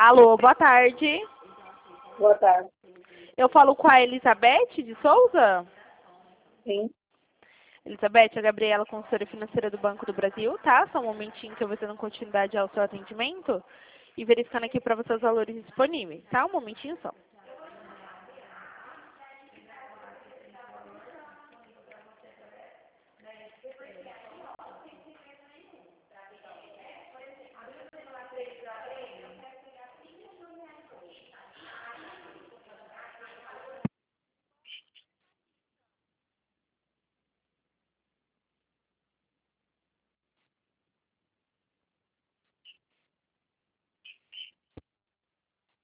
Alô, boa tarde. Boa tarde. Eu falo com a Elizabeth de Souza? Sim. Elizabeth, a Gabriela, consultora financeira do Banco do Brasil, tá? Só um momentinho que eu vou dando continuidade ao seu atendimento e verificando aqui para você os valores disponíveis, tá? Um momentinho só.